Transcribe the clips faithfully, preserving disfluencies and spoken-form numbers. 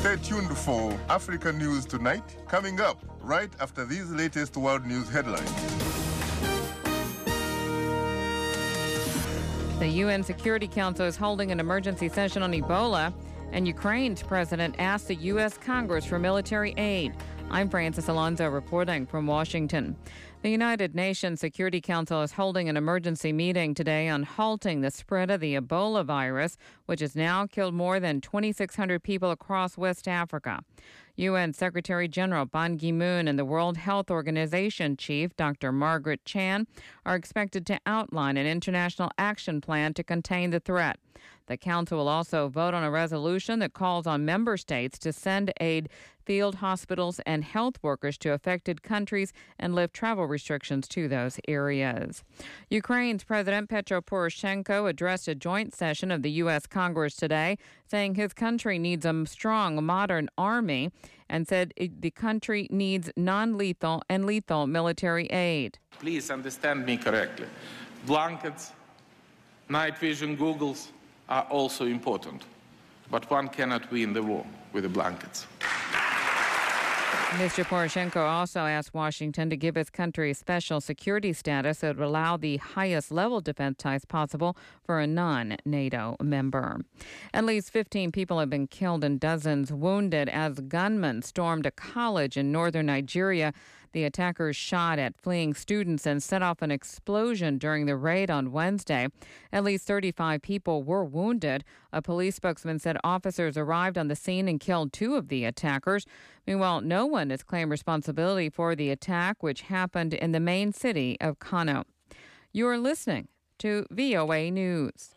Stay tuned for Africa News Tonight, coming up right after these latest world news headlines. The U N Security Council is holding an emergency session on Ebola, and Ukraine's president asked the U S Congress for military aid. I'm Francis Alonso reporting from Washington. The United Nations Security Council is holding an emergency meeting today on halting the spread of the Ebola virus, which has now killed more than twenty-six hundred people across West Africa. U N Secretary General Ban Ki-moon and the World Health Organization chief, Doctor Margaret Chan, are expected to outline an international action plan to contain the threat. The council will also vote on a resolution that calls on member states to send aid, field hospitals, and health workers to affected countries and lift travel restrictions to those areas. Ukraine's President Petro Poroshenko addressed a joint session of the U S Congress today, saying his country needs a strong, modern army, and said it, the country needs non-lethal and lethal military aid. Please understand me correctly. Blankets, night vision goggles are also important, but one cannot win the war with the blankets. Mister Poroshenko also asked Washington to give his country special security status that would allow the highest level defense ties possible for a non-NATO member. At least fifteen people have been killed and dozens wounded as gunmen stormed a college in northern Nigeria. The attackers shot at fleeing students and set off an explosion during the raid on Wednesday. At least thirty-five people were wounded. A police spokesman said officers arrived on the scene and killed two of the attackers. Meanwhile, no one has claimed responsibility for the attack, which happened in the main city of Kano. You are listening to V O A News.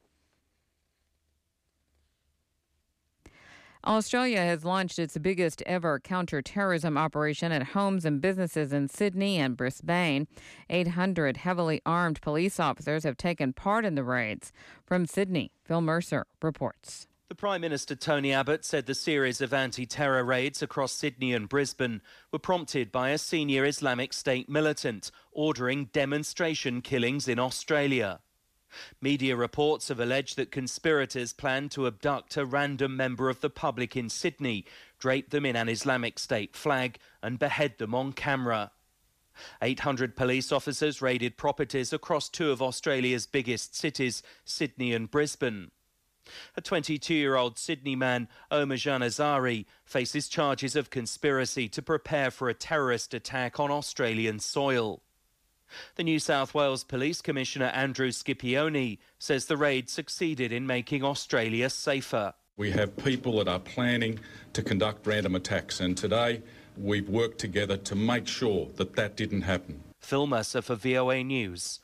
Australia has launched its biggest ever counter-terrorism operation at homes and businesses in Sydney and Brisbane. eight hundred heavily armed police officers have taken part in the raids. From Sydney, Phil Mercer reports. The Prime Minister Tony Abbott said the series of anti-terror raids across Sydney and Brisbane were prompted by a senior Islamic State militant ordering demonstration killings in Australia. Media reports have alleged that conspirators planned to abduct a random member of the public in Sydney, drape them in an Islamic State flag and behead them on camera. eight hundred police officers raided properties across two of Australia's biggest cities, Sydney and Brisbane. A twenty-two-year-old Sydney man, Omar Janazari, faces charges of conspiracy to prepare for a terrorist attack on Australian soil. The New South Wales Police Commissioner Andrew Scipione says the raid succeeded in making Australia safer. We have people that are planning to conduct random attacks, and today we've worked together to make sure that that didn't happen. Phil Mercer for V O A News.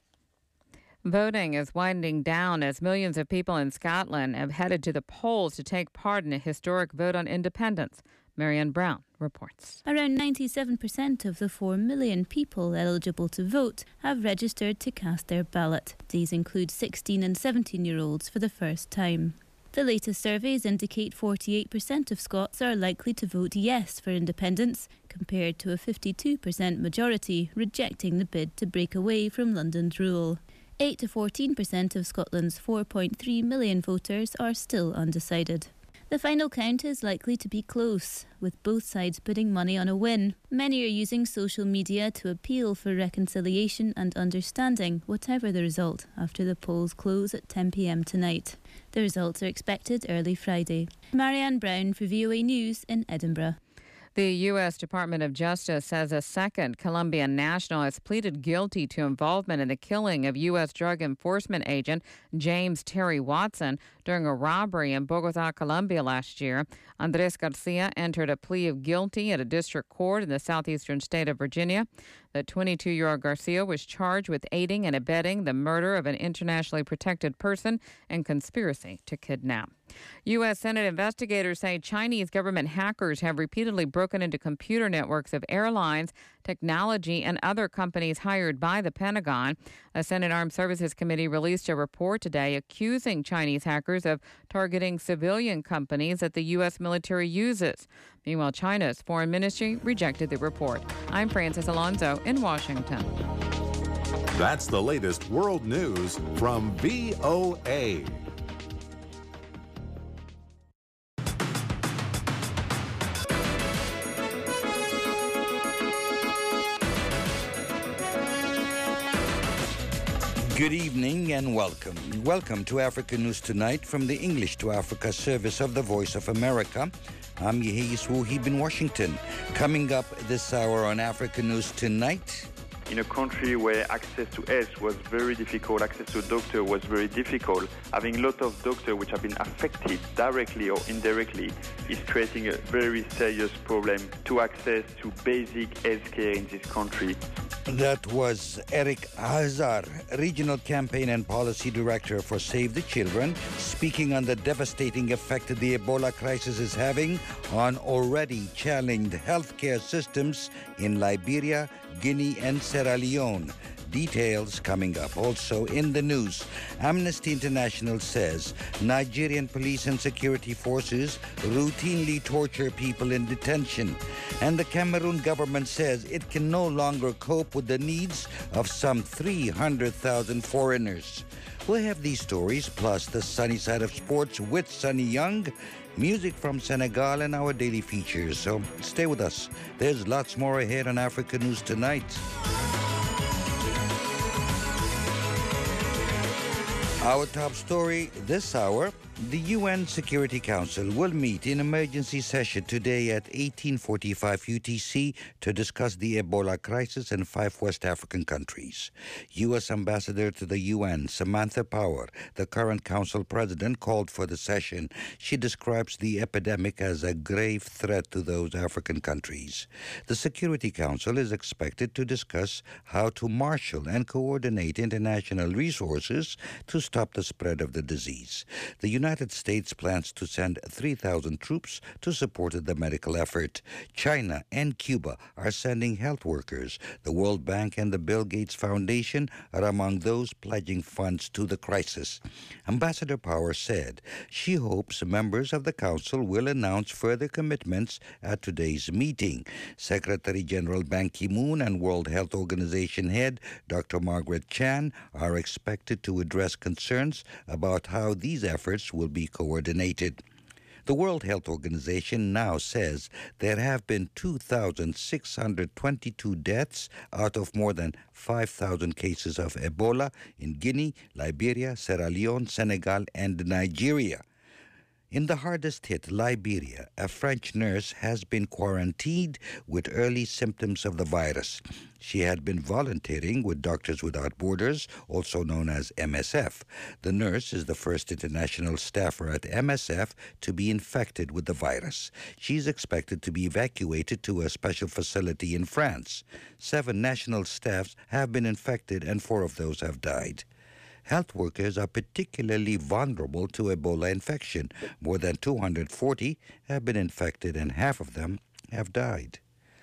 Voting is winding down as millions of people in Scotland have headed to the polls to take part in a historic vote on independence. Marianne Brown reports. Around ninety-seven percent of the four million people eligible to vote have registered to cast their ballot. These include sixteen and seventeen-year-olds for the first time. The latest surveys indicate forty-eight percent of Scots are likely to vote yes for independence, compared to a fifty-two percent majority rejecting the bid to break away from London's rule. eight to fourteen percent of Scotland's four point three million voters are still undecided. The final count is likely to be close, with both sides putting money on a win. Many are using social media to appeal for reconciliation and understanding, whatever the result, after the polls close at ten p.m. tonight. The results are expected early Friday. Marianne Brown for V O A News in Edinburgh. The U S Department of Justice says a second Colombian national has pleaded guilty to involvement in the killing of U S Drug Enforcement agent James Terry Watson during a robbery in Bogotá, Colombia last year. Andrés Garcia entered a plea of guilty at a district court in the southeastern state of Virginia. The twenty-two-year-old Garcia was charged with aiding and abetting the murder of an internationally protected person and conspiracy to kidnap. U S Senate investigators say Chinese government hackers have repeatedly broken into computer networks of airlines, technology, and other companies hired by the Pentagon. A Senate Armed Services Committee released a report today accusing Chinese hackers of targeting civilian companies that the U S military uses. Meanwhile, China's foreign ministry rejected the report. I'm Francis Alonso in Washington. That's the latest world news from V O A. Good evening and welcome. Welcome to Africa News Tonight from the English to Africa service of the Voice of America. I'm Yehis Wuhib in Washington. Coming up this hour on Africa News Tonight. In a country where access to health was very difficult, access to a doctor was very difficult, having a lot of doctors which have been affected directly or indirectly is creating a very serious problem to access to basic health care in this country. That was Eric Hazar, Regional Campaign and Policy Director for Save the Children, speaking on the devastating effect the Ebola crisis is having on already challenged healthcare systems in Liberia, Guinea, and Sierra Leone. Details coming up. Also in the news, Amnesty International says Nigerian police and security forces routinely torture people in detention. And the Cameroon government says it can no longer cope with the needs of some three hundred thousand foreigners. We'll have these stories, plus the sunny side of sports with Sunny Young, music from Senegal, and our daily features. So stay with us. There's lots more ahead on Africa News Tonight. Our top story this hour, the U N Security Council will meet in emergency session today at eighteen forty-five U T C to discuss the Ebola crisis in five West African countries. U S Ambassador to the U N, Samantha Power, the current council president, called for the session. She describes the epidemic as a grave threat to those African countries. The Security Council is expected to discuss how to marshal and coordinate international resources to stop the spread of the disease. The United States plans to send three thousand troops to support the medical effort. China and Cuba are sending health workers. The World Bank and the Bill Gates Foundation are among those pledging funds to the crisis. Ambassador Power said she hopes members of the Council will announce further commitments at today's meeting. Secretary General Ban Ki-moon and World Health Organization head Doctor Margaret Chan are expected to address concerns about how these efforts will be coordinated. The World Health Organization now says there have been two thousand six hundred twenty-two deaths out of more than five thousand cases of Ebola in Guinea, Liberia, Sierra Leone, Senegal, and Nigeria. In the hardest hit Liberia, a French nurse has been quarantined with early symptoms of the virus. She had been volunteering with Doctors Without Borders, also known as M S F. The nurse is the first international staffer at M S F to be infected with the virus. She's expected to be evacuated to a special facility in France. Seven national staffs have been infected and four of those have died. Health workers are particularly vulnerable to Ebola infection. More than two hundred forty have been infected and half of them have died.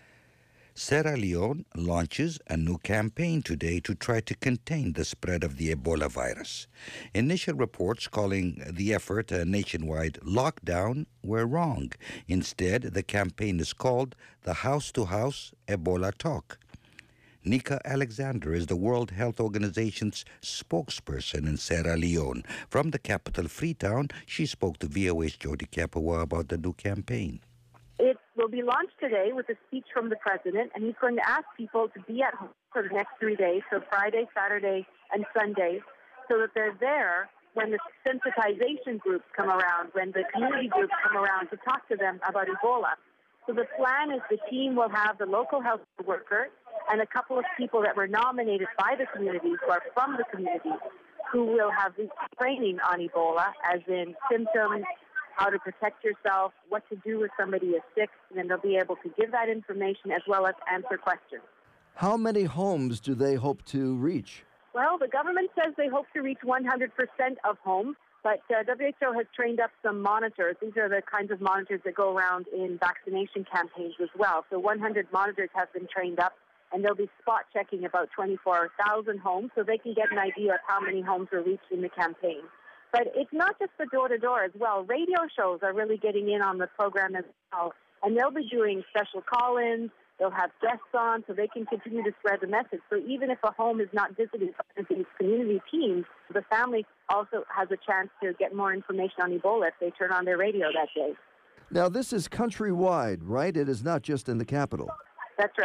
Sierra Leone launches a new campaign today to try to contain the spread of the Ebola virus. Initial reports calling the effort a nationwide lockdown were wrong. Instead, the campaign is called the House to House Ebola Talk. Nika Alexander is the World Health Organization's spokesperson in Sierra Leone. From the capital, Freetown, she spoke to V O A's Jody Kapawa about the new campaign. It will be launched today with a speech from the president, and he's going to ask people to be at home for the next three days, so Friday, Saturday, and Sunday, so that they're there when the sensitization groups come around, when the community groups come around to talk to them about Ebola. So the plan is the team will have the local health worker and a couple of people that were nominated by the community, who are from the community, who will have this training on Ebola, as in symptoms, how to protect yourself, what to do if somebody is sick, and then they'll be able to give that information as well as answer questions. How many homes do they hope to reach? Well, the government says they hope to reach one hundred percent of homes, but uh, W H O has trained up some monitors. These are the kinds of monitors that go around in vaccination campaigns as well. So one hundred monitors have been trained up, and they'll be spot checking about twenty-four thousand homes so they can get an idea of how many homes are reached in the campaign. But it's not just the door-to-door as well. Radio shows are really getting in on the program as well, and they'll be doing special call-ins. They'll have guests on so they can continue to spread the message. So even if a home is not visited by these community teams, the family also has a chance to get more information on Ebola if they turn on their radio that day. Now, this is countrywide, right? It is not just in the capital. That's right.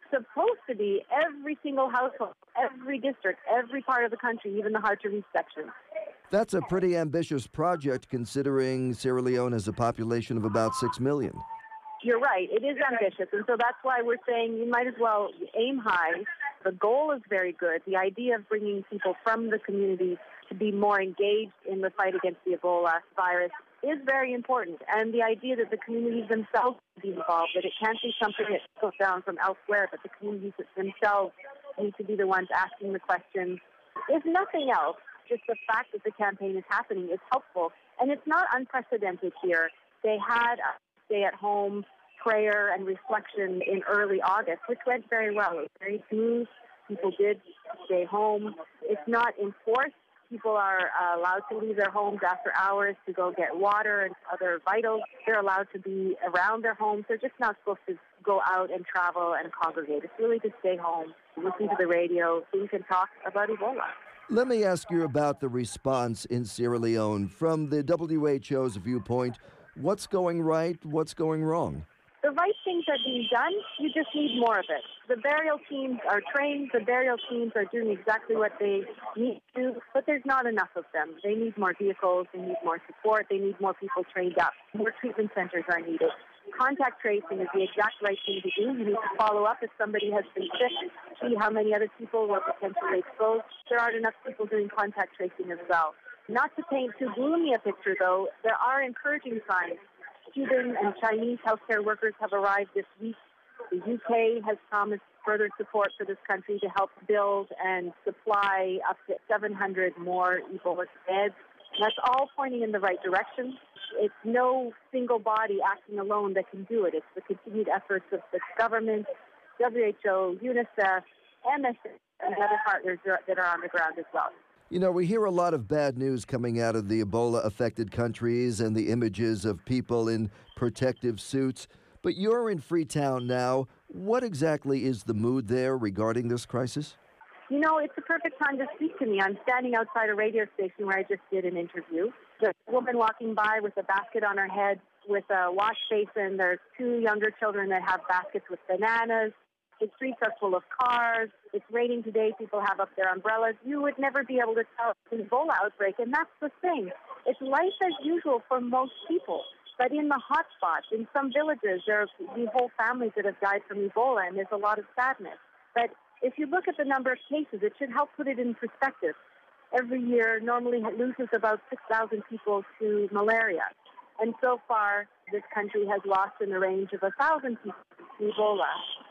supposed to be every single household, every district, every part of the country, even the hard-to-reach sections. That's a pretty ambitious project considering Sierra Leone has a population of about six million. You're right. It is ambitious. And so that's why we're saying you might as well aim high. The goal is very good. The idea of bringing people from the community to be more engaged in the fight against the Ebola virus is very important. And the idea that the communities themselves be involved, that it can't be something that goes down from elsewhere, but the communities themselves need to be the ones asking the questions. If nothing else, just the fact that the campaign is happening is helpful. And it's not unprecedented here. They had a stay-at-home prayer and reflection in early August, which went very well. It was very smooth. People did stay home. It's not enforced. People are uh, allowed to leave their homes after hours to go get water and other vitals. They're allowed to be around their homes. They're just not supposed to go out and travel and congregate. It's really to stay home, listen to the radio, think and talk about Ebola. Let me ask you about the response in Sierra Leone. From the W H O's viewpoint, what's going right, what's going wrong? The right things are being done, you just need more of it. The burial teams are trained, the burial teams are doing exactly what they need to, but there's not enough of them. They need more vehicles, they need more support, they need more people trained up. More treatment centers are needed. Contact tracing is the exact right thing to do. You need to follow up if somebody has been sick, see how many other people were potentially exposed. There aren't enough people doing contact tracing as well. Not to paint too gloomy a picture, though, there are encouraging signs. Cuban and Chinese healthcare workers have arrived this week. The U K has promised further support for this country to help build and supply up to seven hundred more Ebola beds. That's all pointing in the right direction. It's no single body acting alone that can do it. It's the continued efforts of the government, W H O, UNICEF, M S F, and other partners that are on the ground as well. You know, we hear a lot of bad news coming out of the Ebola-affected countries and the images of people in protective suits. But you're in Freetown now. What exactly is the mood there regarding this crisis? You know, it's a perfect time to speak to me. I'm standing outside a radio station where I just did an interview. There's a woman walking by with a basket on her head with a wash basin. There's two younger children that have baskets with bananas. The streets are full of cars. It's raining today. People have up their umbrellas. You would never be able to tell it's an Ebola outbreak, and that's the thing. It's life as usual for most people. But in the hot spots, in some villages, there are the whole families that have died from Ebola, and there's a lot of sadness. But if you look at the number of cases, it should help put it in perspective. Every year, normally it loses about six thousand people to malaria. And so far, this country has lost in the range of one thousand people to Ebola.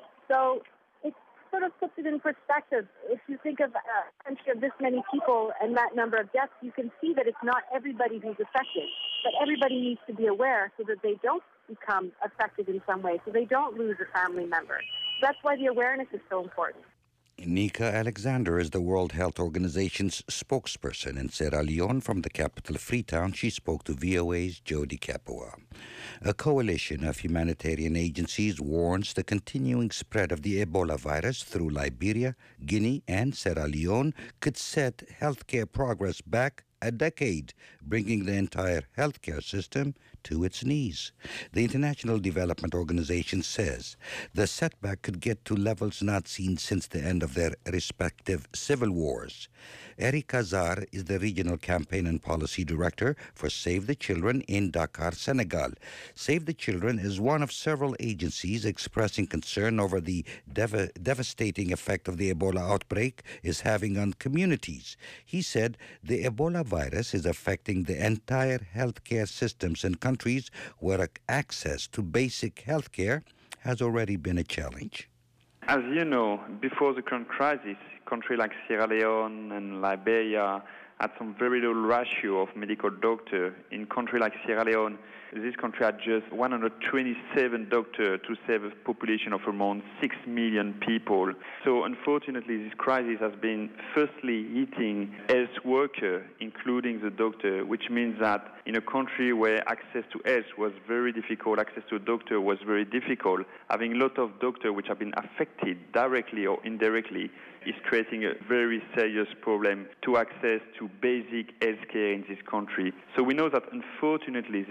So it sort of puts it in perspective. If you think of a country of this many people and that number of deaths, you can see that it's not everybody who's affected. But everybody needs to be aware so that they don't become affected in some way, so they don't lose a family member. That's why the awareness is so important. Nika Alexander is the World Health Organization's spokesperson in Sierra Leone. From the capital Freetown, she spoke to V O A's Jody Capua. A coalition of humanitarian agencies warns the continuing spread of the Ebola virus through Liberia, Guinea, and Sierra Leone could set healthcare progress back a decade, bringing the entire healthcare system to its knees. The International Development Organization says the setback could get to levels not seen since the end of their respective civil wars. Eric Azar is the Regional Campaign and Policy Director for Save the Children in Dakar, Senegal. Save the Children is one of several agencies expressing concern over the dev- devastating effect of the Ebola outbreak is having on communities. He said the Ebola virus is affecting the entire healthcare systems in countries where access to basic healthcare has already been a challenge. As you know, before the current crisis, countries like Sierra Leone and Liberia had some very low ratio of medical doctors. In countries like Sierra Leone, this country had just one hundred twenty-seven doctors to save a population of around six million people. So unfortunately, this crisis has been firstly hitting health workers, including the doctor, which means that in a country where access to health was very difficult, access to a doctor was very difficult, having a lot of doctors which have been affected directly or indirectly is creating a very serious problem to access to basic health care in this country. So we know that unfortunately this country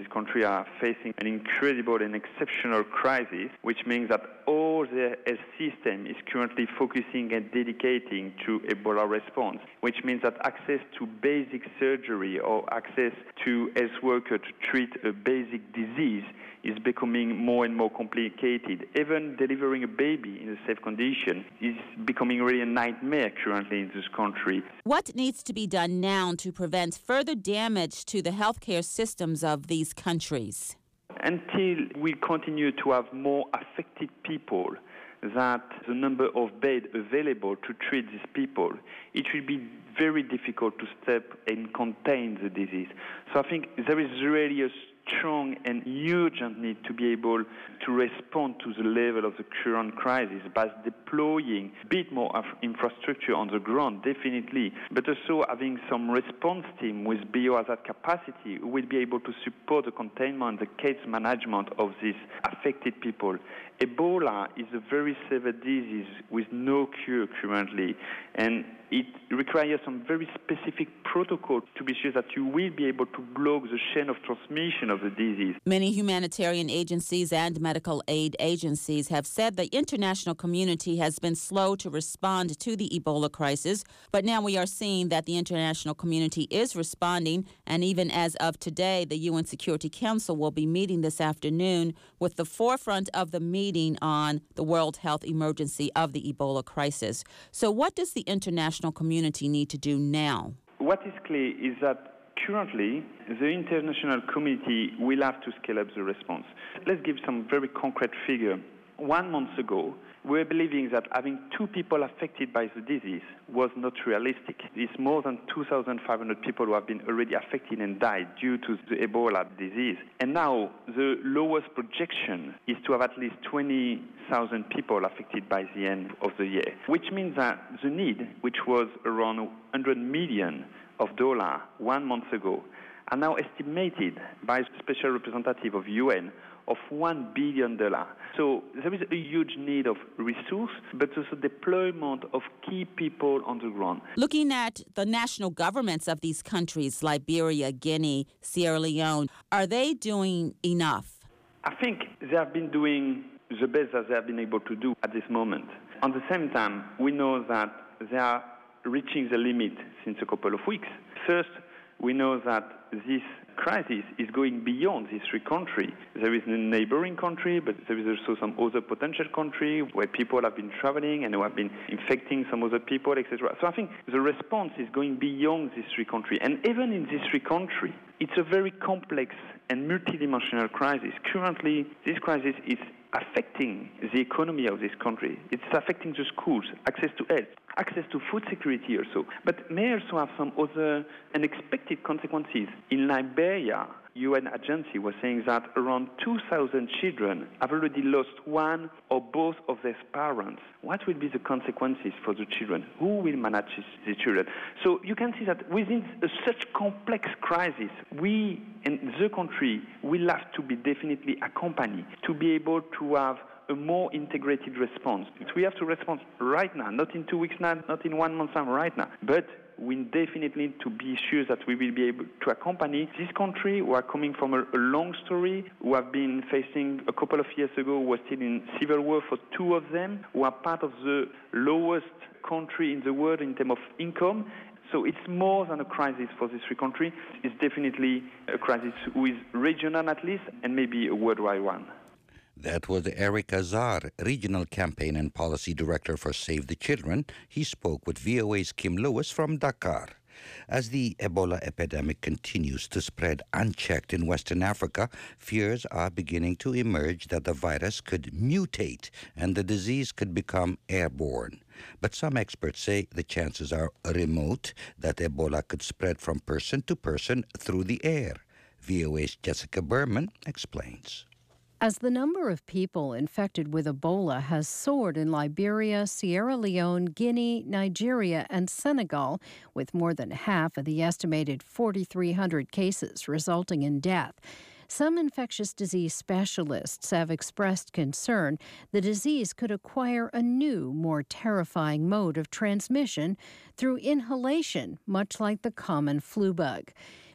Nigeria facing an incredible and exceptional crisis, which means that all the health system is currently focusing and dedicating to Ebola response, which means that access to basic surgery or access to health workers to treat a basic disease is becoming more and more complicated. Even delivering a baby in a safe condition is becoming really a nightmare currently in this country. What needs to be done now to prevent further damage to the healthcare systems of these countries? Until we continue to have more affected people, that the number of beds available to treat these people, it will be very difficult to stop and contain the disease. So I think there is really a strong and urgent need to be able to respond to the level of the current crisis by deploying a bit more of infrastructure on the ground, definitely, but also having some response team with biohazard capacity who will be able to support the containment, the case management of these affected people. Ebola is a very severe disease with no cure currently, and it requires some very specific protocol to be sure that you will be able to block the chain of transmission of the disease. Many humanitarian agencies and medical aid agencies have said the international community has been slow to respond to the Ebola crisis, but now we are seeing that the international community is responding, and even as of today, the U N Security Council will be meeting this afternoon with the forefront of the meeting on the World Health Emergency of the Ebola crisis. So what does the international community need to do now? What is clear is that currently the international community will have to scale up the response. Let's give some very concrete figure. One month ago, we were believing that having two people affected by the disease was not realistic. It's more than two thousand five hundred people who have been already affected and died due to the Ebola disease. And now the lowest projection is to have at least twenty thousand people affected by the end of the year, which means that the need, which was around one hundred million of dollars one month ago, are now estimated by a special representative of U N of one billion dollars. So there is a huge need of resource, but also deployment of key people on the ground. Looking at the national governments of these countries, Liberia, Guinea, Sierra Leone, are they doing enough? I think they have been doing the best that they have been able to do at this moment. At the same time, we know that they are reaching the limit since a couple of weeks. First, we know that this crisis is going beyond these three countries. There is a neighboring country, but there is also some other potential country where people have been traveling and who have been infecting some other people, et cetera. So I think the response is going beyond these three countries. And even in these three countries, it's a very complex and multidimensional crisis. Currently, this crisis is affecting the economy of this country. It's affecting the schools, access to health, access to food security also, but may also have some other unexpected consequences. In Liberia, U N agency was saying that around two thousand children have already lost one or both of their parents. What will be the consequences for the children? Who will manage the children? So you can see that within a such complex crisis, we in the country will have to be definitely accompanied to be able to have a more integrated response. We have to respond right now, not in two weeks now, not in one month time, right now. But we definitely need to be sure that we will be able to accompany this country who are coming from a, a long story, who have been facing a couple of years ago, who were still in civil war for two of them, who are part of the lowest country in the world in terms of income. So it's more than a crisis for this three country. It's definitely a crisis who is regional at least, and maybe a worldwide one. That was Eric Azar, Regional Campaign and Policy Director for Save the Children. He spoke with V O A's Kim Lewis from Dakar. As the Ebola epidemic continues to spread unchecked in Western Africa, fears are beginning to emerge that the virus could mutate and the disease could become airborne. But some experts say the chances are remote that Ebola could spread from person to person through the air. V O A's Jessica Berman explains. As the number of people infected with Ebola has soared in Liberia, Sierra Leone, Guinea, Nigeria, and Senegal, with more than half of the estimated four thousand three hundred cases resulting in death, some infectious disease specialists have expressed concern the disease could acquire a new, more terrifying mode of transmission through inhalation, much like the common flu bug.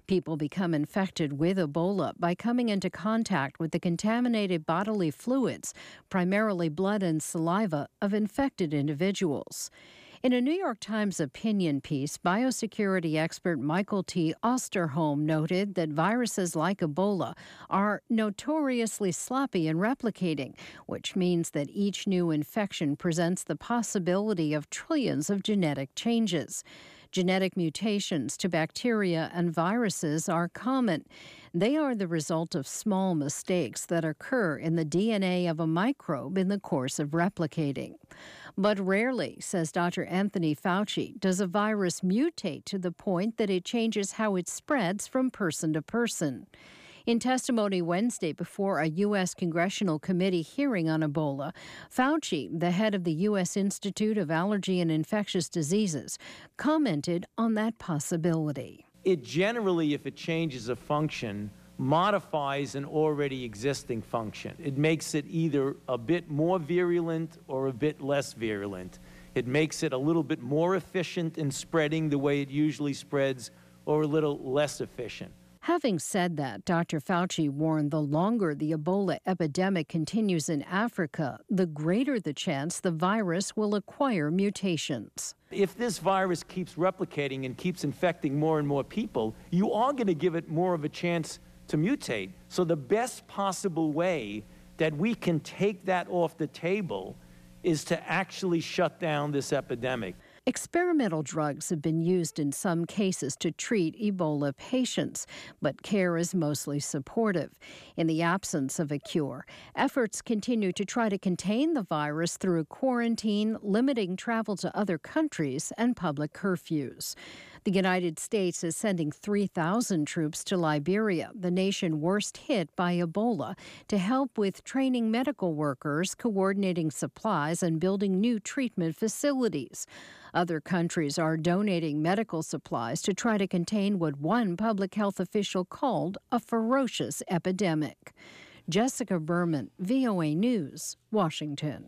People become infected with Ebola by coming into contact with the contaminated bodily fluids, primarily blood and saliva, of infected individuals. In a New York Times opinion piece, biosecurity expert Michael T. Osterholm noted that viruses like Ebola are notoriously sloppy in replicating, which means that each new infection presents the possibility of trillions of genetic changes. Genetic mutations to bacteria and viruses are common. They are the result of small mistakes that occur in the D N A of a microbe in the course of replicating. But rarely, says Doctor Anthony Fauci, does a virus mutate to the point that it changes how it spreads from person to person. In testimony Wednesday before a U S congressional committee hearing on Ebola, Fauci, the head of the U S Institute of Allergy and Infectious Diseases, commented on that possibility. It generally, if it changes a function, modifies an already existing function. It makes it either a bit more virulent or a bit less virulent. It makes it a little bit more efficient in spreading the way it usually spreads, or a little less efficient. Having said that, Doctor Fauci warned the longer the Ebola epidemic continues in Africa, the greater the chance the virus will acquire mutations. If this virus keeps replicating and keeps infecting more and more people, you are going to give it more of a chance to mutate. So the best possible way that we can take that off the table is to actually shut down this epidemic. Experimental drugs have been used in some cases to treat Ebola patients, but care is mostly supportive. In the absence of a cure, efforts continue to try to contain the virus through quarantine, limiting travel to other countries, and public curfews. The United States is sending three thousand troops to Liberia, the nation worst hit by Ebola, to help with training medical workers, coordinating supplies, and building new treatment facilities. Other countries are donating medical supplies to try to contain what one public health official called a ferocious epidemic. Jessica Berman, V O A News, Washington.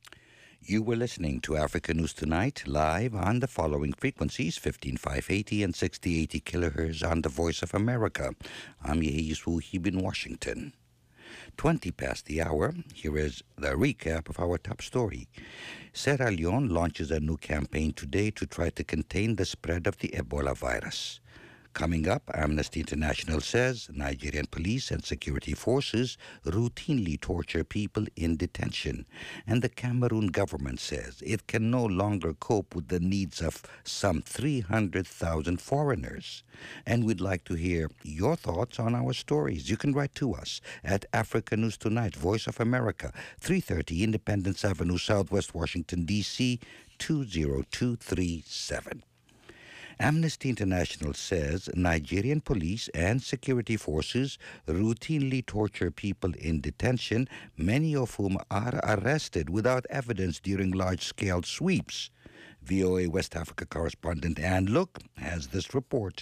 You were listening to Africa News Tonight, live on the following frequencies, fifteen five eighty and sixty eighty kilohertz on the Voice of America. I'm Yehis Wuhib in Washington. twenty past the hour, here is the recap of our top story. Sierra Leone launches a new campaign today to try to contain the spread of the Ebola virus. Coming up, Amnesty International says Nigerian police and security forces routinely torture people in detention. And the Cameroon government says it can no longer cope with the needs of some three hundred thousand foreigners. And we'd like to hear your thoughts on our stories. You can write to us at Africa News Tonight, Voice of America, three thirty Independence Avenue, Southwest Washington, D C, two zero two three seven. Amnesty International says Nigerian police and security forces routinely torture people in detention, many of whom are arrested without evidence during large-scale sweeps. V O A West Africa correspondent Ann Look has this report.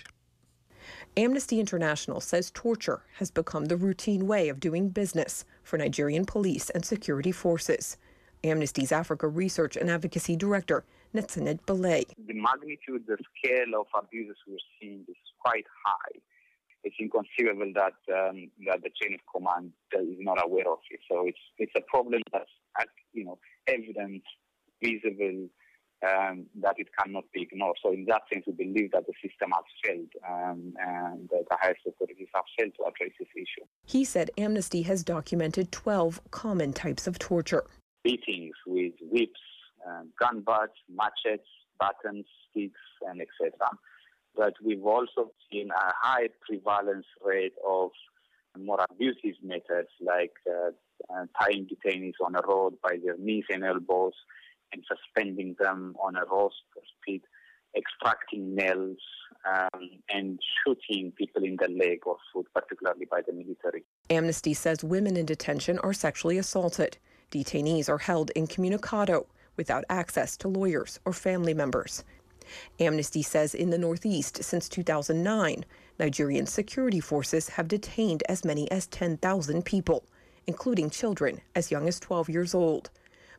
Amnesty International says torture has become the routine way of doing business for Nigerian police and security forces. Amnesty's Africa Research and Advocacy Director, Netsanet Belay. The magnitude, the scale of abuses we're seeing is quite high. It's inconceivable that um, that the chain of command is not aware of it. So it's it's a problem that's you know evident, visible, um, that it cannot be ignored. So in that sense, we believe that the system has failed, um, and the highest authorities have failed to address this issue. He said Amnesty has documented twelve common types of torture. Beatings with whips, um, gun butts, machetes, batons, sticks, and et cetera. But we've also seen a high prevalence rate of more abusive methods like uh, uh, tying detainees on a road by their knees and elbows and suspending them on a rope or spit, extracting nails, um, and shooting people in the leg or foot, particularly by the military. Amnesty says women in detention are sexually assaulted. Detainees are held incommunicado without access to lawyers or family members. Amnesty says in the Northeast since two thousand nine, Nigerian security forces have detained as many as ten thousand people, including children as young as twelve years old.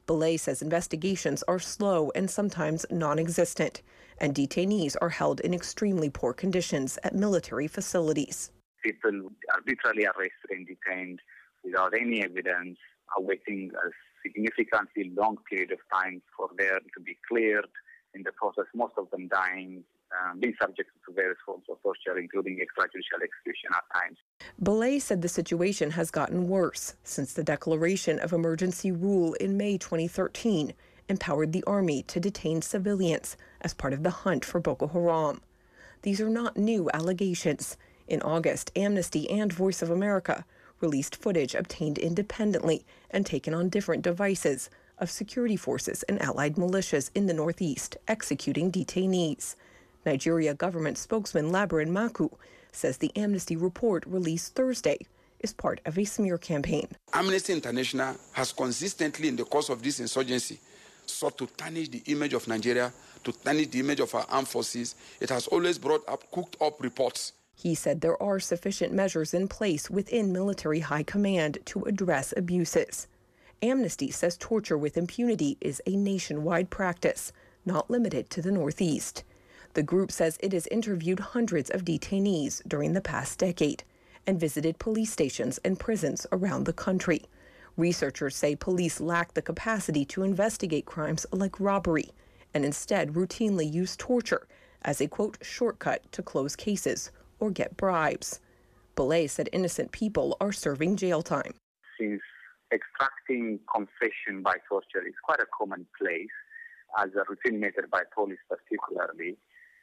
Belay says investigations are slow and sometimes non-existent, and detainees are held in extremely poor conditions at military facilities. People are literally arrested and detained without any evidence, awaiting a significantly long period of time for them to be cleared. In the process, most of them dying, um, being subjected to various forms of torture, including extrajudicial execution at times. Belay said the situation has gotten worse since the declaration of emergency rule in May twenty thirteen empowered the army to detain civilians as part of the hunt for Boko Haram. These are not new allegations. In August, Amnesty and Voice of America released footage obtained independently and taken on different devices of security forces and allied militias in the Northeast executing detainees. Nigeria government spokesman Labaran Maku says the Amnesty report released Thursday is part of a smear campaign. Amnesty International has consistently, in the course of this insurgency, sought to tarnish the image of Nigeria, to tarnish the image of our armed forces. It has always brought up cooked-up reports. He said there are sufficient measures in place within military high command to address abuses. Amnesty says torture with impunity is a nationwide practice, not limited to the Northeast. The group says it has interviewed hundreds of detainees during the past decade and visited police stations and prisons around the country. Researchers say police lack the capacity to investigate crimes like robbery and instead routinely use torture as a, quote, shortcut to close cases or get bribes. Belay said innocent people are serving jail time. Since extracting confession by torture is quite a commonplace as a routine method by police particularly,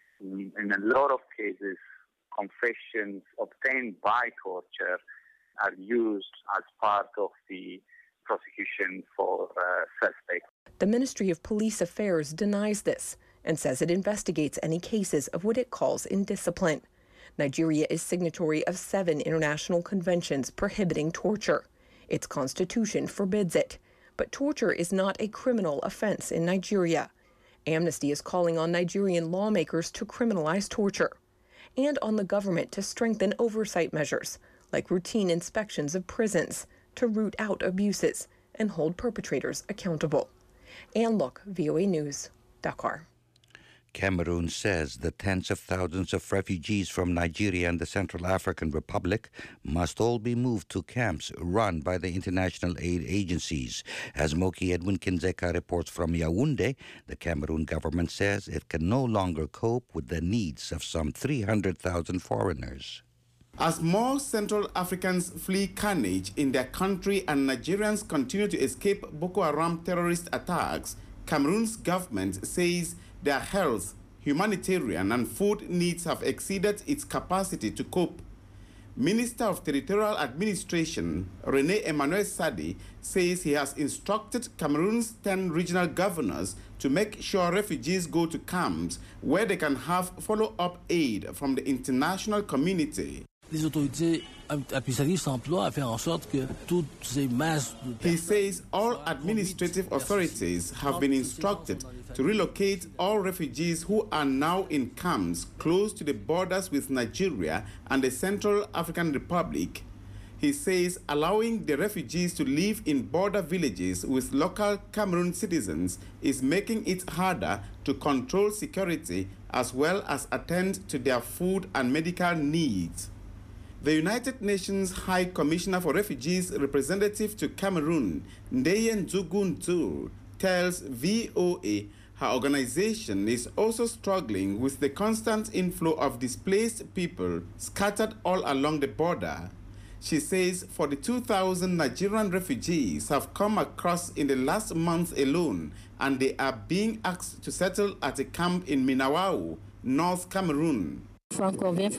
in a lot of cases, confessions obtained by torture are used as part of the prosecution for uh, suspects. The Ministry of Police Affairs denies this and says it investigates any cases of what it calls indiscipline. Nigeria is signatory of seven international conventions prohibiting torture. Its constitution forbids it, but torture is not a criminal offense in Nigeria. Amnesty is calling on Nigerian lawmakers to criminalize torture and on the government to strengthen oversight measures like routine inspections of prisons to root out abuses and hold perpetrators accountable. Ann Look, V O A News, Dakar. Cameroon says the tens of thousands of refugees from Nigeria and the Central African Republic must all be moved to camps run by the international aid agencies. As Moki Edwin Kinzeka reports from Yaoundé, the Cameroon government says it can no longer cope with the needs of some three hundred thousand foreigners. As more Central Africans flee carnage in their country and Nigerians continue to escape Boko Haram terrorist attacks, Cameroon's government says their health, humanitarian and food needs have exceeded its capacity to cope. Minister of Territorial Administration, René Emmanuel Sadi, says he has instructed Cameroon's ten regional governors to make sure refugees go to camps where they can have follow-up aid from the international community. Les autorités administratives s'emploient à faire en sorte que toutes ces masses de... He says all administrative authorities have been instructed to relocate all refugees who are now in camps close to the borders with Nigeria and the Central African Republic. He says allowing the refugees to live in border villages with local Cameroon citizens is making it harder to control security as well as attend to their food and medical needs. The United Nations High Commissioner for Refugees representative to Cameroon, Ndeyen Nzuguntur, tells V O A her organization is also struggling with the constant inflow of displaced people scattered all along the border. She says forty-two thousand Nigerian refugees have come across in the last month alone, and they are being asked to settle at a camp in Minawao, North Cameroon. She says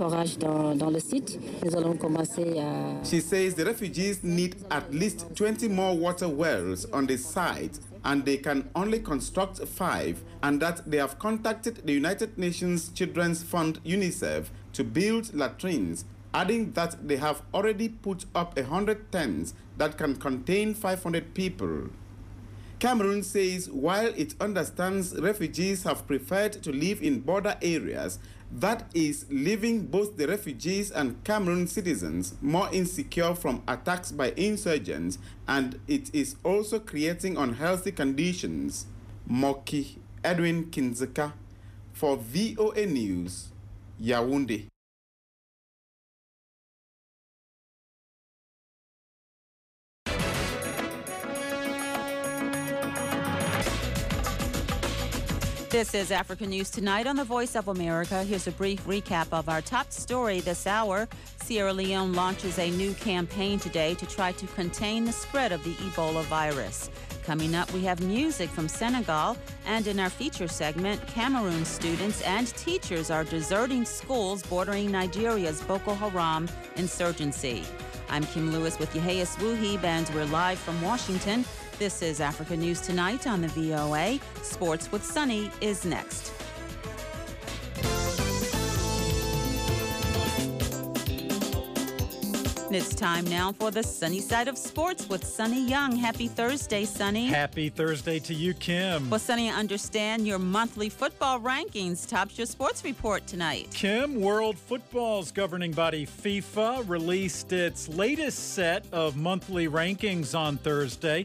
the refugees need at least twenty more water wells on the site, and they can only construct five, and that they have contacted the United Nations Children's Fund UNICEF to build latrines, adding that they have already put up one hundred tents that can contain five hundred people. Cameroon says while it understands refugees have preferred to live in border areas that is leaving both the refugees and Cameroon citizens more insecure from attacks by insurgents, and it is also creating unhealthy conditions. Moki Edwin Kinzeka for V O A News, Yaoundé. This is Africa News Tonight on the Voice of America. Here's a brief recap of our top story this hour. Sierra Leone launches a new campaign today to try to contain the spread of the Ebola virus. Coming up, we have music from Senegal, and in our feature segment, Cameroon students and teachers are deserting schools bordering Nigeria's Boko Haram insurgency. I'm Kim Lewis with Yeheis Wuhib, and we're live from Washington. This is Africa News Tonight on the V O A. Sports with Sunny is next. It's time now for the sunny side of sports with Sunny Young. Happy Thursday, Sunny. Happy Thursday to you, Kim. Well, Sunny, I understand your monthly football rankings tops your sports report tonight. Kim, World Football's governing body FIFA released its latest set of monthly rankings on Thursday.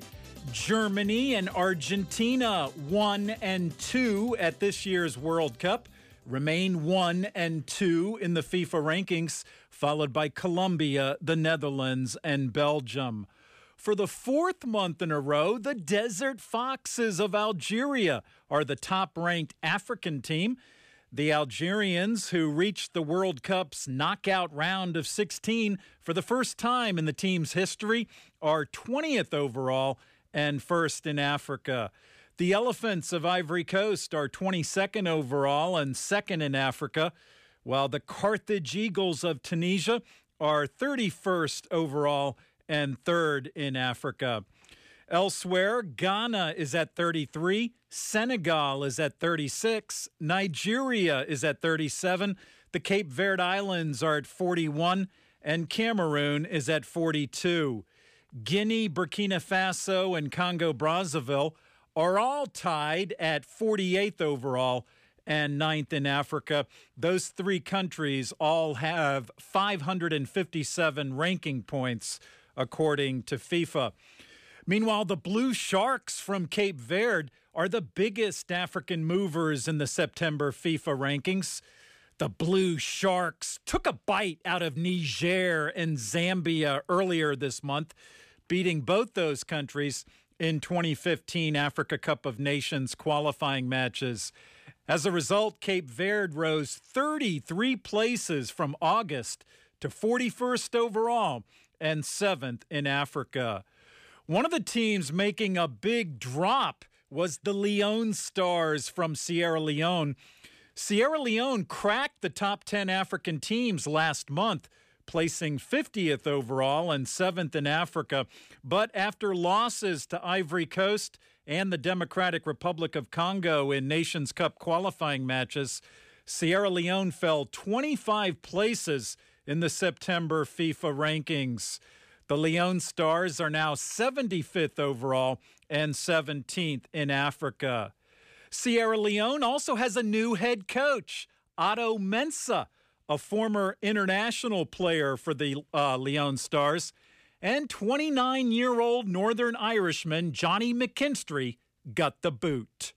Germany and Argentina, one and two at this year's World Cup, remain one and two in the FIFA rankings, followed by Colombia, the Netherlands, and Belgium. For the fourth month in a row, the Desert Foxes of Algeria are the top-ranked African team. The Algerians, who reached the World Cup's knockout round of sixteen for the first time in the team's history, are twentieth overall and first in Africa. The Elephants of Ivory Coast are twenty-second overall and second in Africa, while the Carthage Eagles of Tunisia are thirty-first overall and third in Africa. Elsewhere, Ghana is at thirty-three, Senegal is at thirty-six, Nigeria is at thirty-seven, the Cape Verde Islands are at forty-one, and Cameroon is at forty-two. Guinea, Burkina Faso, and Congo-Brazzaville are all tied at forty-eighth overall and ninth in Africa. Those three countries all have five hundred fifty-seven ranking points, according to FIFA. Meanwhile, the Blue Sharks from Cape Verde are the biggest African movers in the September FIFA rankings. The Blue Sharks took a bite out of Niger and Zambia earlier this month, beating both those countries in twenty fifteen Africa Cup of Nations qualifying matches. As a result, Cape Verde rose thirty-three places from August to forty-first overall and seventh in Africa. One of the teams making a big drop was the Leone Stars from Sierra Leone. Sierra Leone cracked the top ten African teams last month, placing fiftieth overall and seventh in Africa. But after losses to Ivory Coast and the Democratic Republic of Congo in Nations Cup qualifying matches, Sierra Leone fell twenty-five places in the September FIFA rankings. The Leone Stars are now seventy-fifth overall and seventeenth in Africa. Sierra Leone also has a new head coach, Otto Mensah, a former international player for the uh, Leone Stars, and twenty-nine-year-old Northern Irishman Johnny McKinstry got the boot.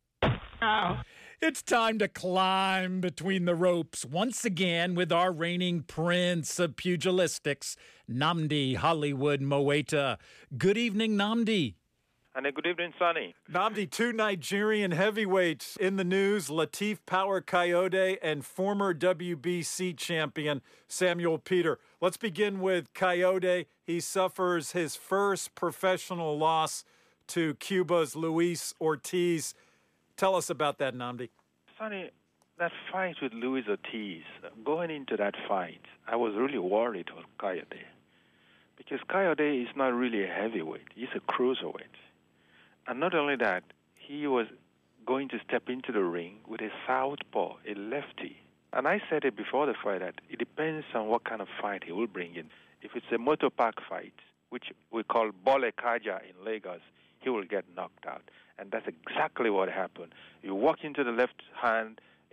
Oh. It's time to climb between the ropes once again with our reigning prince of pugilistics, Nnamdi Hollywood Mowaita. Good evening, Nnamdi. And a good evening, Sonny. Nnamdi, two Nigerian heavyweights in the news, Latif Power Kayode and former W B C champion Samuel Peter. Let's begin with Kayode. He suffers his first professional loss to Cuba's Luis Ortiz. Tell us about that, Nnamdi. Sonny, that fight with Luis Ortiz, going into that fight, I was really worried for Kayode. Because Kayode is not really a heavyweight. He's a cruiserweight. And not only that, he was going to step into the ring with a southpaw, a lefty. And I said it before the fight that it depends on what kind of fight he will bring in. If it's a motor park fight, which we call Bole Kaja in Lagos, he will get knocked out. And that's exactly what happened. You walk into the left hand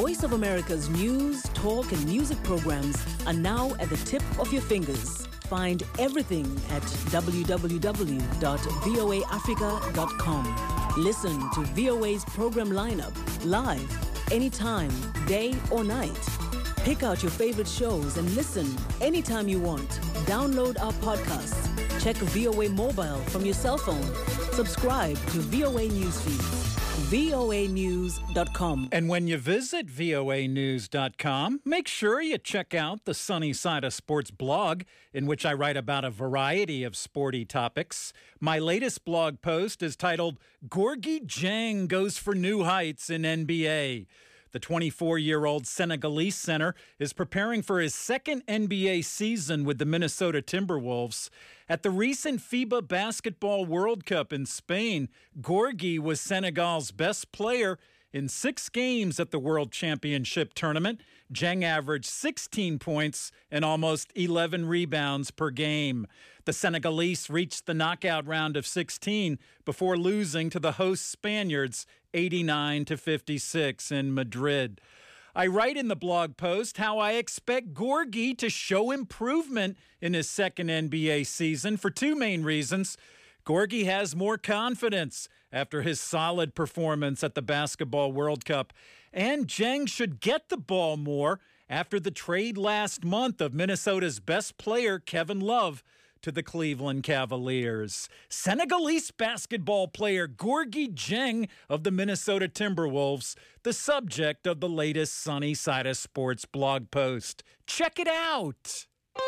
Voice of America's news, talk, and music programs are now at the tip of your fingers. Find everything at w w w dot v o a africa dot com. Listen to V O A's program lineup live, anytime, day or night. Pick out your favorite shows and listen anytime you want. Download our podcasts. Check V O A Mobile from your cell phone. Subscribe to V O A Newsfeed. V O A news dot com. And when you visit V O A news dot com, make sure you check out the Sunny Side of Sports blog, in which I write about a variety of sporty topics. My latest blog post is titled, Gorgui Dieng Goes for New Heights in N B A. The twenty-four-year-old Senegalese center is preparing for his second N B A season with the Minnesota Timberwolves. At the recent FIBA Basketball World Cup in Spain, Gorgui was Senegal's best player. In six games at the World Championship tournament, Dieng averaged sixteen points and almost eleven rebounds per game. The Senegalese reached the knockout round of sixteen before losing to the host Spaniards eighty-nine to fifty-six in Madrid. I write in the blog post how I expect Gorgui to show improvement in his second N B A season for two main reasons. Gorgui has more confidence after his solid performance at the Basketball World Cup, and Dieng should get the ball more after the trade last month of Minnesota's best player, Kevin Love, to the Cleveland Cavaliers. Senegalese basketball player Gorgui Dieng of the Minnesota Timberwolves, the subject of the latest Sunny Side of Sports blog post. Check it out!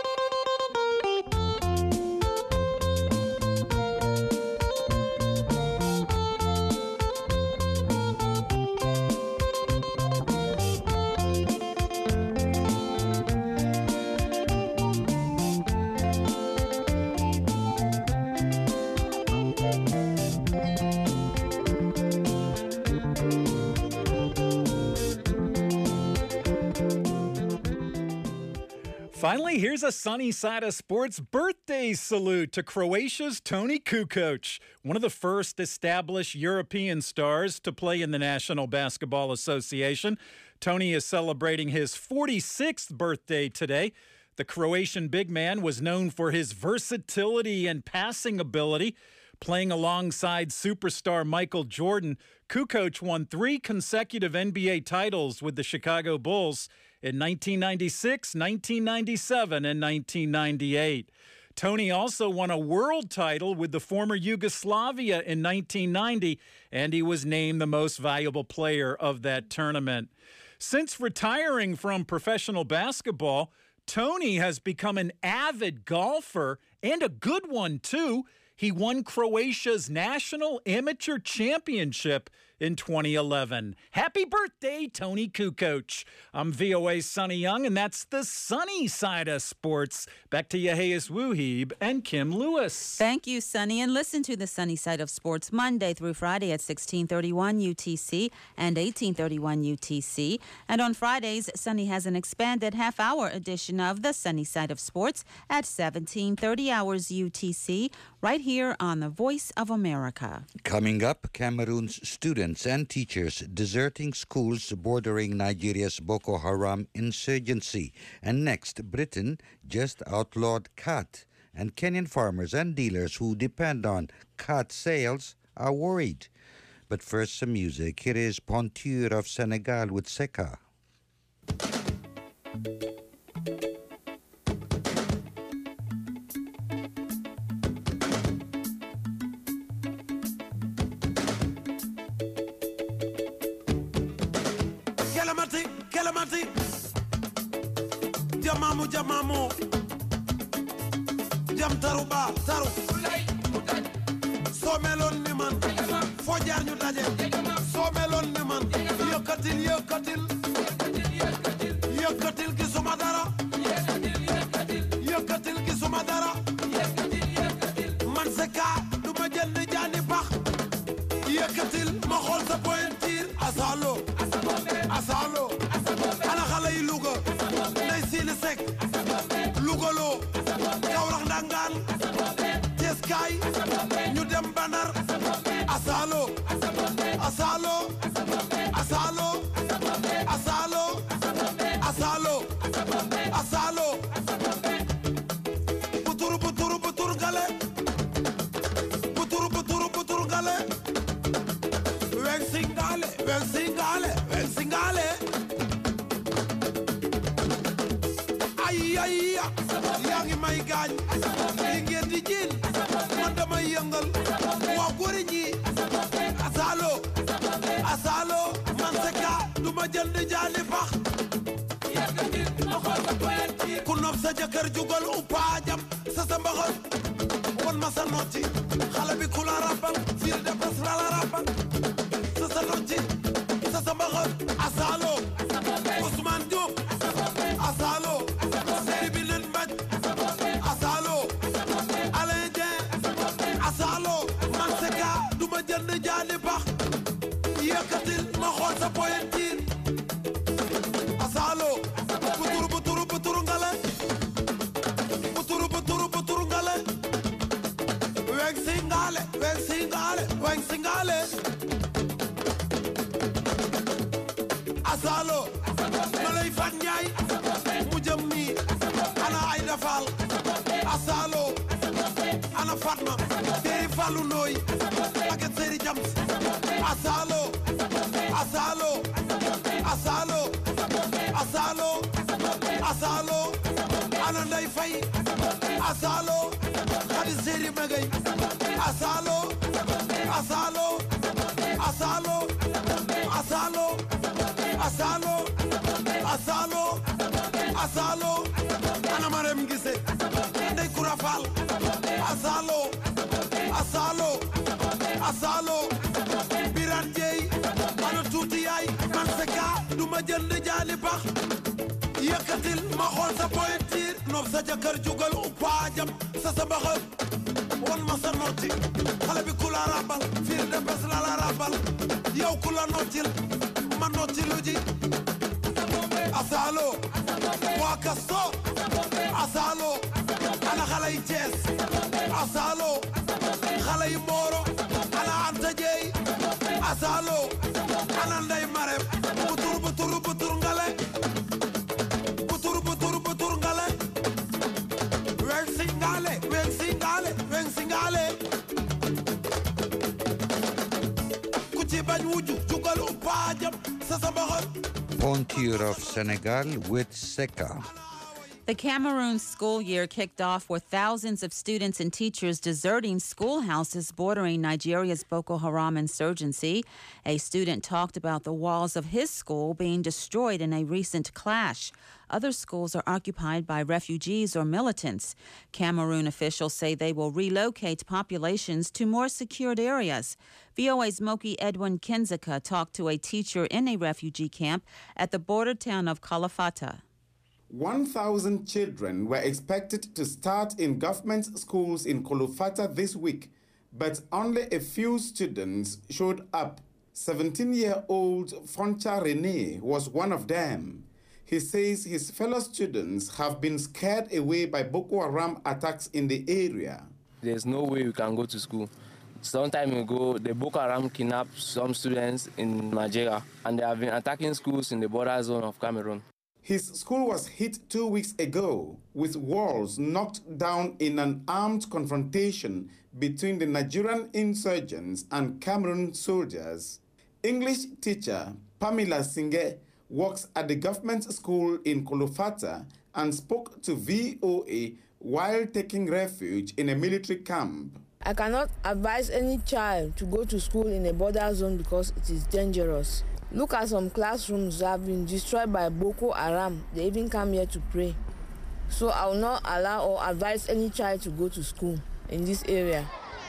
Finally, here's a Sunny Side of Sports birthday salute to Croatia's Toni Kukoc, one of the first established European stars to play in the National Basketball Association. Toni is celebrating his forty-sixth birthday today. The Croatian big man was known for his versatility and passing ability. Playing alongside superstar Michael Jordan, Kukoc won three consecutive N B A titles with the Chicago Bulls in nineteen ninety-six, nineteen ninety-seven, and nineteen ninety-eight. Toni also won a world title with the former Yugoslavia in nineteen ninety, and he was named the most valuable player of that tournament. Since retiring from professional basketball, Toni has become an avid golfer, and a good one, too. He won Croatia's National Amateur Championship in twenty eleven. Happy birthday, Toni Kukoc. I'm V O A's Sonny Young, and that's the Sunny Side of Sports. Back to Yehias Wuhib and Kim Lewis. Thank you, Sonny. And listen to the Sunny Side of Sports Monday through Friday at sixteen thirty-one U T C and eighteen thirty-one U T C. And on Fridays, Sonny has an expanded half-hour edition of the Sunny Side of Sports at seventeen thirty hours U T C, right here on the Voice of America. Coming up, Cameroon's students and teachers deserting schools bordering Nigeria's Boko Haram insurgency. And next, Britain just outlawed khat. And Kenyan farmers and dealers who depend on khat sales are worried. But first, some music. Here is Ponture of Senegal with Seka. Jamamu jamamu jam taru ba taru so melon ni man fo jaar ñu daje so melon ni man yëkkatil yëkkatil yëkkatil gisuma dara yëkkatil gisuma dara man Seka du ma jël ni jaani bax yëkkatil ma xool sa pointure asalo asalo ana xale yi Louga ndey siini sek Lugolo Kaolack ndangaan Thiès kaay ñu dem Bandar asalo asalo asalo asalo yëngal waa góori ñi asalo asalo man seka duma jënd jaani pax ku nopp sa jëkkër jugal upaajam sa sa mbaxal won ma sa nocci xale bi ku la rabal fil de bes la la rabal sa sa nocci sa sa mbaxal asalo Ousmane Diop asalo sey bi leen mbaj asalo Alain Dieng asalo man seka duma jënd jaani pax yëkkatil ma xool sa poyentir asalo buturu buturu buturu ngale buturu buturu buturu ngale weng singale weng singale weng singale asalo malay fat ñaay mu jëm nii ana ay dafal asalo ana Fatma Seri Fallou Ndoye ak Seri Jams asalo asalo asalo asalo asalo ana Ndey Fay asalo Khady Seri Magay asalo asalo asalo asalo asalo asalo asalo ana Marème Gissé Ndey Koura Fall asalo asalo asalo Biran Dieye ana tuuti yaay man seka duma jënd jaani pax yëkkatil ma xool sa pointure noof sa jëkkër jugal upaajam sa sa mbaxal won ma sa nocci xale bi ku la rabal fiir de bes la la rabal yow ku la noccil ma nocci lu ji asalo waa kasto asalo ana xale yi Cees asalo xale yi Mboro ana Anta Jeey asalo ana Ndey Marème butur butur butur ngale butur butur butur ngale weng singale weng singale weng singale ku ci bañ wuju jugal upaajam sa sa mbaxal Pointure of Senegal with Seka. The Cameroon school year kicked off with thousands of students and teachers deserting schoolhouses bordering Nigeria's Boko Haram insurgency. A student talked about the walls of his school being destroyed in a recent clash. Other schools are occupied by refugees or militants. Cameroon officials say they will relocate populations to more secured areas. V O A's Moki Edwin Kenzaka talked to a teacher in a refugee camp at the border town of Kalafata. one thousand children were expected to start in government schools in Kolofata this week, but only a few students showed up. seventeen-year-old Foncha Rene was one of them. He says his fellow students have been scared away by Boko Haram attacks in the area. There's no way we can go to school. Some time ago, the Boko Haram kidnapped some students in Nigeria, and they have been attacking schools in the border zone of Cameroon. His school was hit two weeks ago with walls knocked down in an armed confrontation between the Nigerian insurgents and Cameroon soldiers. English teacher Pamela Singhe works at the government school in Kolofata and spoke to V O A while taking refuge in a military camp. I cannot advise any child to go to school in a border zone because it is dangerous. Look at some classrooms that have been destroyed by Boko Haram. They even come here to pray. So I will not allow or advise any child to go to school in this area.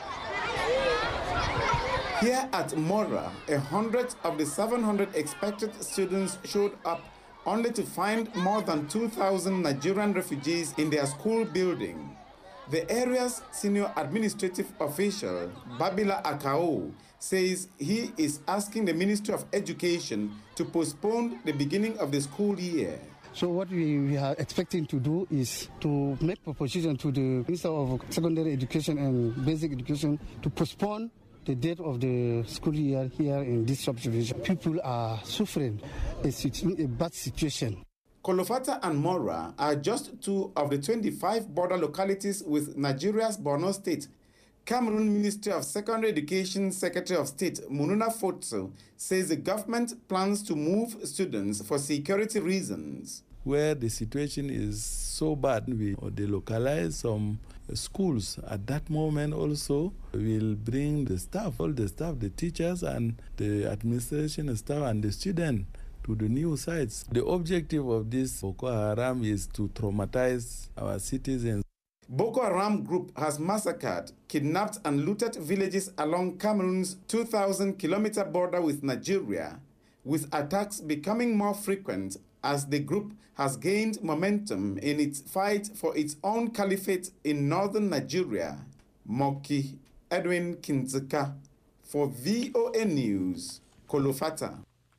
Here at Mora, a hundred of the seven hundred expected students showed up only to find more than two thousand Nigerian refugees in their school building. The area's senior administrative official, Babila Akao, says he is asking the Ministry of Education to postpone the beginning of the school year. So what we, we are expecting to do is to make proposition to the Minister of Secondary Education and Basic Education to postpone the date of the school year here in this subdivision. People are suffering a, a bad situation. Kolofata and Mora are just two of the twenty-five border localities with Nigeria's Borno State. Cameroon Ministry of Secondary Education Secretary of State Mununa Fotso says the government plans to move students for security reasons. where the situation is so bad, we delocalize some schools. At that moment also, we'll bring the staff, all the staff, the teachers and the administration staff and the students to the new sites. The objective of this Boko Haram is to traumatize our citizens. Boko Haram group has massacred, kidnapped and looted villages along Cameroon's two thousand kilometer border with Nigeria, with attacks becoming more frequent as the group has gained momentum in its fight for its own caliphate in northern Nigeria. Moki Edwin Kinzeka for V O A News, Kolofata.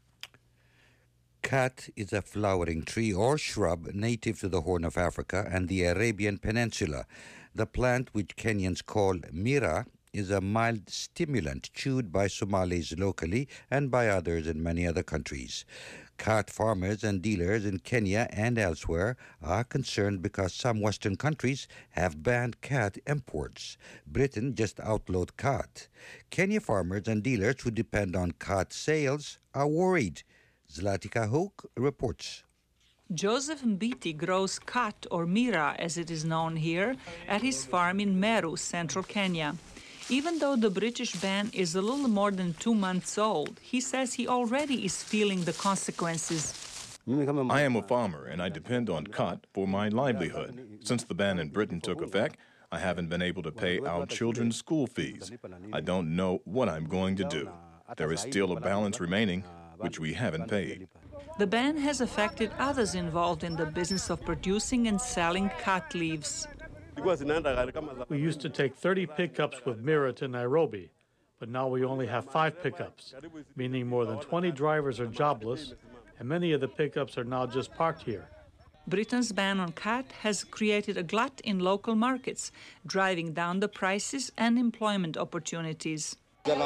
Kat is a flowering tree or shrub native to the Horn of Africa and the Arabian Peninsula. The plant, which Kenyans call mira, is a mild stimulant chewed by Somalis locally and by others in many other countries. Kat farmers and dealers in Kenya and elsewhere are concerned because some Western countries have banned cat imports. Britain just outlawed cat. Kenya farmers and dealers who depend on cat sales are worried. Zlatica Hook reports. Joseph Mbiti grows kat, or mira as it is known here, at his farm in Meru, central Kenya. Even though the British ban is a little more than two months old, he says he already is feeling the consequences. I am a farmer and I depend on cot for my livelihood. Since the ban in Britain took effect, I haven't been able to pay our children's school fees. I don't know what I'm going to do. There is still a balance remaining, which we haven't paid. The ban has affected others involved in the business of producing and selling cat leaves. We used to take thirty pickups with Mira to Nairobi, but now we only have five pickups, meaning more than twenty drivers are jobless, and many of the pickups are now just parked here. Britain's ban on cat has created a glut in local markets, driving down the prices and employment opportunities.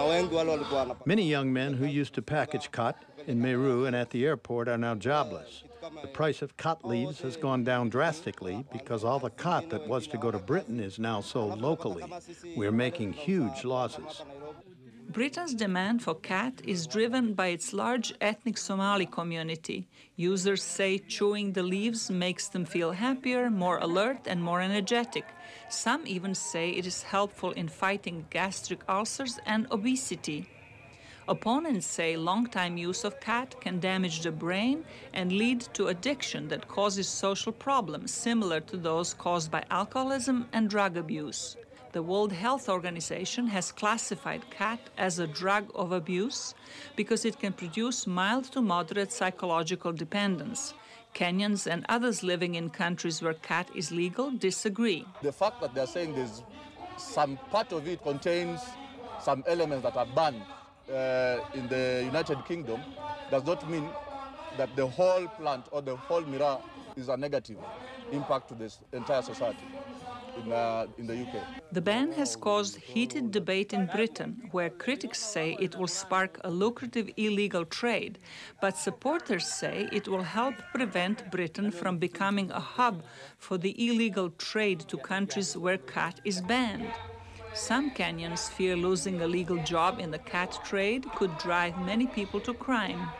Many young men who used to package cot in Meru and at the airport are now jobless. The price of cot leaves has gone down drastically because all the cot that was to go to Britain is now sold locally. We're making huge losses. Britain's demand for cat is driven by its large ethnic Somali community. Users say chewing the leaves makes them feel happier, more alert, and more energetic. Some even say it is helpful in fighting gastric ulcers and obesity. Opponents say long-time use of cat can damage the brain and lead to addiction that causes social problems similar to those caused by alcoholism and drug abuse. The World Health Organization has classified cat as a drug of abuse because it can produce mild to moderate psychological dependence. Kenyans and others living in countries where cat is legal disagree. The fact that they're saying there's some part of it contains some elements that are banned uh, in the United Kingdom does not mean that the whole plant or the whole mira is a negative impact to this entire society. In, uh, in the U K. The ban has caused heated debate in Britain, where critics say it will spark a lucrative illegal trade, but supporters say it will help prevent Britain from becoming a hub for the illegal trade to countries where cat is banned. Some Kenyans fear losing a legal job in the cat trade could drive many people to crime.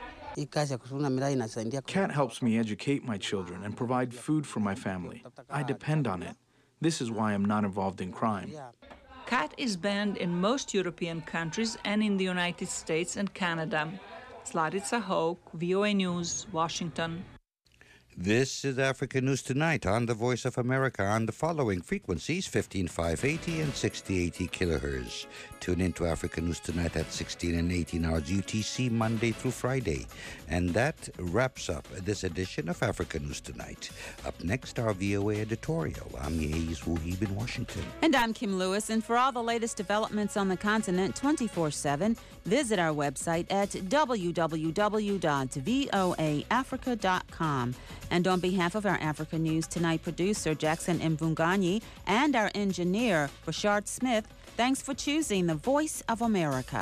Cat helps me educate my children and provide food for my family. I depend on it. This is why I'm not involved in crime. Cat is banned in most European countries and in the United States and Canada. Zlatica Hoke, V O A News, Washington. This is Africa News Tonight on the Voice of America on the following frequencies, fifteen five eighty and sixty eighty kilohertz. Tune in to Africa News Tonight at sixteen and eighteen hours U T C, Monday through Friday. And that wraps up this edition of Africa News Tonight. Up next, our V O A editorial. I'm Yehiz Wuhib in Washington. And I'm Kim Lewis. And for all the latest developments on the continent twenty-four seven, visit our website at w w w dot voa africa dot com. And on behalf of our Africa News Tonight producer, Jackson Mvunganyi, and our engineer, Rashard Smith, thanks for choosing the Voice of America.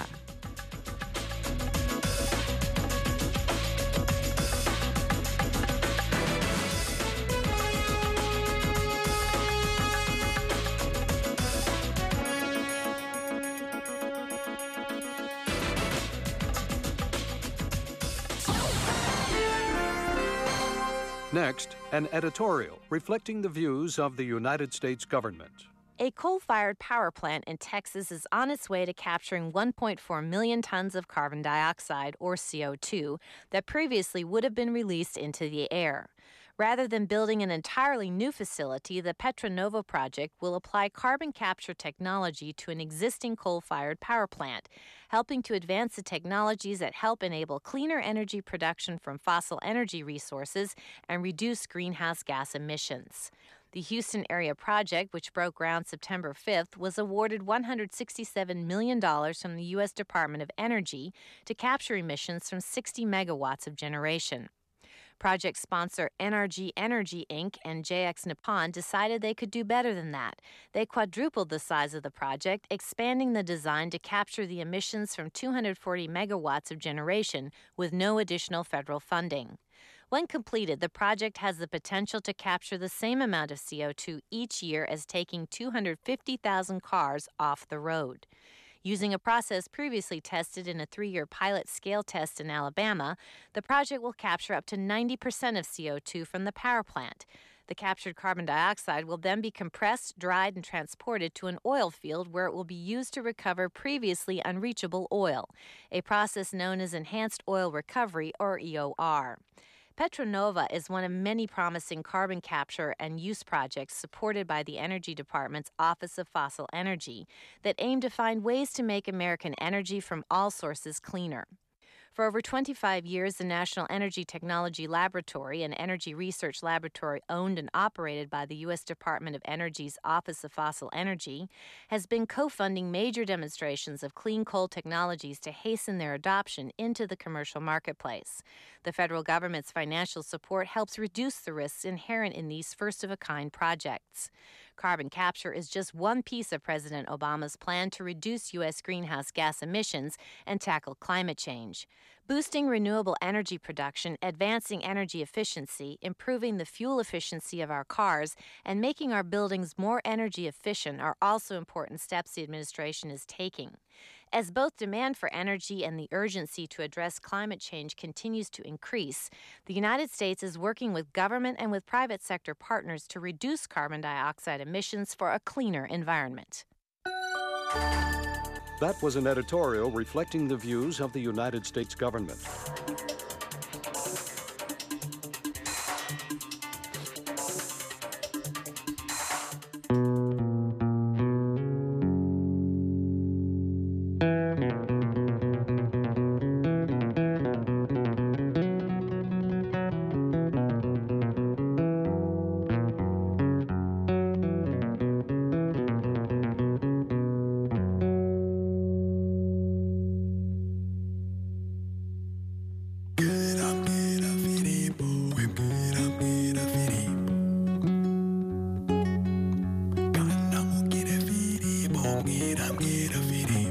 Next, an editorial reflecting the views of the United States government. A coal-fired power plant in Texas is on its way to capturing one point four million tons of carbon dioxide, or C O two, that previously would have been released into the air. Rather than building an entirely new facility, the Petronova project will apply carbon capture technology to an existing coal-fired power plant, helping to advance the technologies that help enable cleaner energy production from fossil energy resources and reduce greenhouse gas emissions. The Houston area project, which broke ground September fifth, was awarded one hundred sixty-seven million dollars from the U S Department of Energy to capture emissions from sixty megawatts of generation. Project sponsor N R G Energy, Incorporated and J X Nippon decided they could do better than that. They quadrupled the size of the project, expanding the design to capture the emissions from two hundred forty megawatts of generation with no additional federal funding. When completed, the project has the potential to capture the same amount of C O two each year as taking two hundred fifty thousand cars off the road. Using a process previously tested in a three-year pilot scale test in Alabama, the project will capture up to ninety percent of C O two from the power plant. The captured carbon dioxide will then be compressed, dried, and transported to an oil field where it will be used to recover previously unreachable oil, a process known as Enhanced Oil Recovery, or E O R. Petronova is one of many promising carbon capture and use projects supported by the Energy Department's Office of Fossil Energy that aim to find ways to make American energy from all sources cleaner. For over twenty-five years, the National Energy Technology Laboratory, an energy research laboratory owned and operated by the U S Department of Energy's Office of Fossil Energy, has been co-funding major demonstrations of clean coal technologies to hasten their adoption into the commercial marketplace. The federal government's financial support helps reduce the risks inherent in these first-of-a-kind projects. Carbon capture is just one piece of President Obama's plan to reduce U S greenhouse gas emissions and tackle climate change. Boosting renewable energy production, advancing energy efficiency, improving the fuel efficiency of our cars, and making our buildings more energy efficient are also important steps the administration is taking. As both demand for energy and the urgency to address climate change continues to increase, the United States is working with government and with private sector partners to reduce carbon dioxide emissions for a cleaner environment. That was an editorial reflecting the views of the United States government. Get a video.